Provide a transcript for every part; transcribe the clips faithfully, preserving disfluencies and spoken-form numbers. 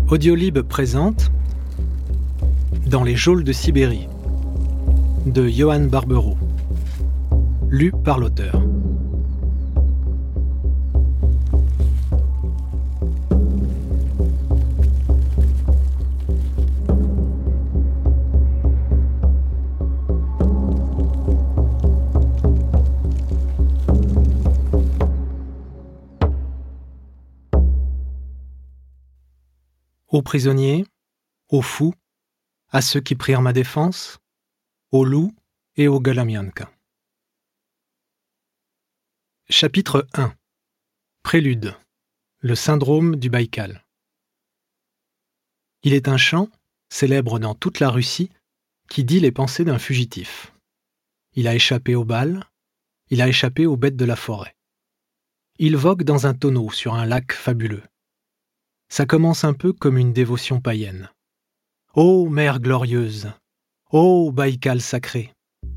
Audiolib présente Dans les geôles de Sibérie de Johan Barbero, lu par l'auteur. Aux prisonniers, aux fous, à ceux qui prirent ma défense, aux loups et aux Galamianka. Chapitre un. Prélude. Le syndrome du Baïkal. Il est un chant, célèbre dans toute la Russie, qui dit les pensées d'un fugitif. Il a échappé aux balles, il a échappé aux bêtes de la forêt. Il vogue dans un tonneau sur un lac fabuleux. Ça commence un peu comme une dévotion païenne. Ô mer glorieuse! Ô Baïkal sacré!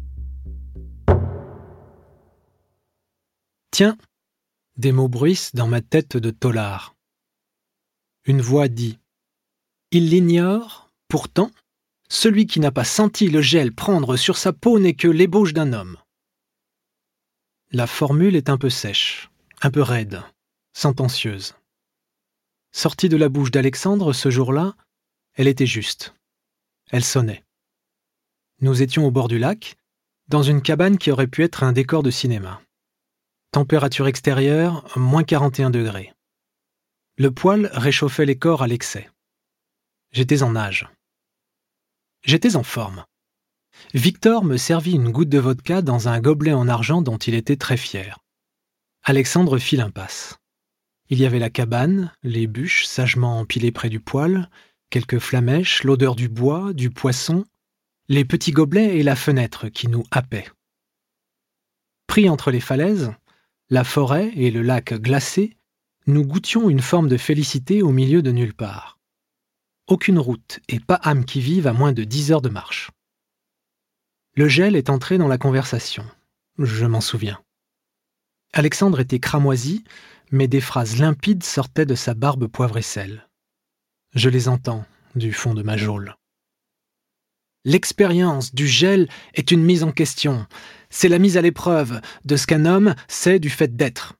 Tiens, des mots bruissent dans ma tête de tôlard. Une voix dit « Il l'ignore, pourtant, celui qui n'a pas senti le gel prendre sur sa peau n'est que l'ébauche d'un homme. » La formule est un peu sèche, un peu raide, sentencieuse. Sortie de la bouche d'Alexandre ce jour-là, elle était juste. Elle sonnait. Nous étions au bord du lac, dans une cabane qui aurait pu être un décor de cinéma. Température extérieure, moins quarante et un degrés. Le poêle réchauffait les corps à l'excès. J'étais en nage. J'étais en forme. Victor me servit une goutte de vodka dans un gobelet en argent dont il était très fier. Alexandre fit l'impasse. Il y avait la cabane, les bûches sagement empilées près du poêle, quelques flamèches, l'odeur du bois, du poisson, les petits gobelets et la fenêtre qui nous happaient. Pris entre les falaises, la forêt et le lac glacé, nous goûtions une forme de félicité au milieu de nulle part. Aucune route et pas âme qui vive à moins de dix heures de marche. Le gel est entré dans la conversation. Je m'en souviens. Alexandre était cramoisi, mais des phrases limpides sortaient de sa barbe poivre et sel. Je les entends du fond de ma geôle. L'expérience du gel est une mise en question. C'est la mise à l'épreuve de ce qu'un homme sait du fait d'être.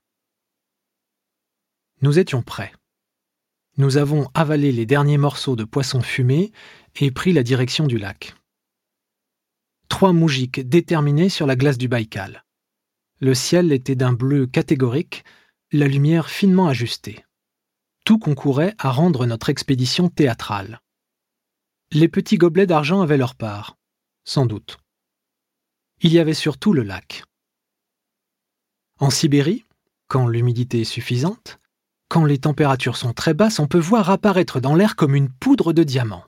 Nous étions prêts. Nous avons avalé les derniers morceaux de poisson fumé et pris la direction du lac. Trois moujiks déterminés sur la glace du Baïkal. Le ciel était d'un bleu catégorique, la lumière finement ajustée. Tout concourait à rendre notre expédition théâtrale. Les petits gobelets d'argent avaient leur part, sans doute. Il y avait surtout le lac. En Sibérie, quand l'humidité est suffisante, quand les températures sont très basses, on peut voir apparaître dans l'air comme une poudre de diamants.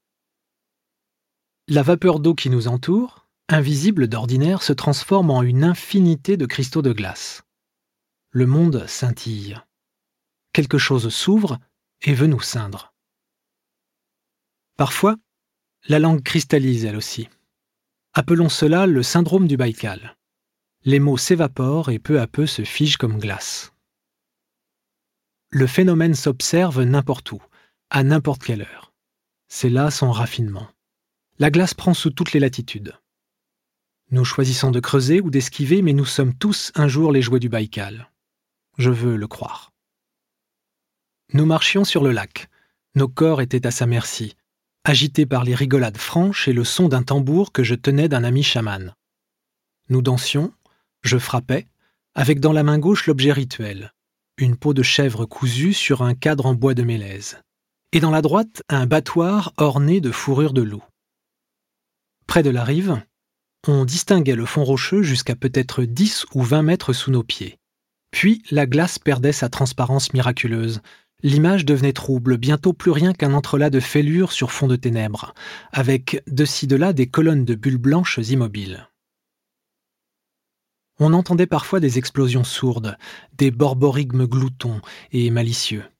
La vapeur d'eau qui nous entoure, invisible d'ordinaire, se transforme en une infinité de cristaux de glace. Le monde scintille. Quelque chose s'ouvre et veut nous ceindre. Parfois, la langue cristallise elle aussi. Appelons cela le syndrome du Baïkal. Les mots s'évaporent et peu à peu se figent comme glace. Le phénomène s'observe n'importe où, à n'importe quelle heure. C'est là son raffinement. La glace prend sous toutes les latitudes. Nous choisissons de creuser ou d'esquiver, mais nous sommes tous un jour les jouets du Baïkal. Je veux le croire. Nous marchions sur le lac. Nos corps étaient à sa merci, agités par les rigolades franches et le son d'un tambour que je tenais d'un ami chaman. Nous dansions, je frappais, avec dans la main gauche l'objet rituel, une peau de chèvre cousue sur un cadre en bois de mélèze, et dans la droite un battoir orné de fourrure de loup. Près de la rive, on distinguait le fond rocheux jusqu'à peut-être dix ou vingt mètres sous nos pieds. Puis la glace perdait sa transparence miraculeuse. L'image devenait trouble, bientôt plus rien qu'un entrelac de fêlures sur fond de ténèbres, avec de ci de là des colonnes de bulles blanches immobiles. On entendait parfois des explosions sourdes, des borborigmes gloutons et malicieux.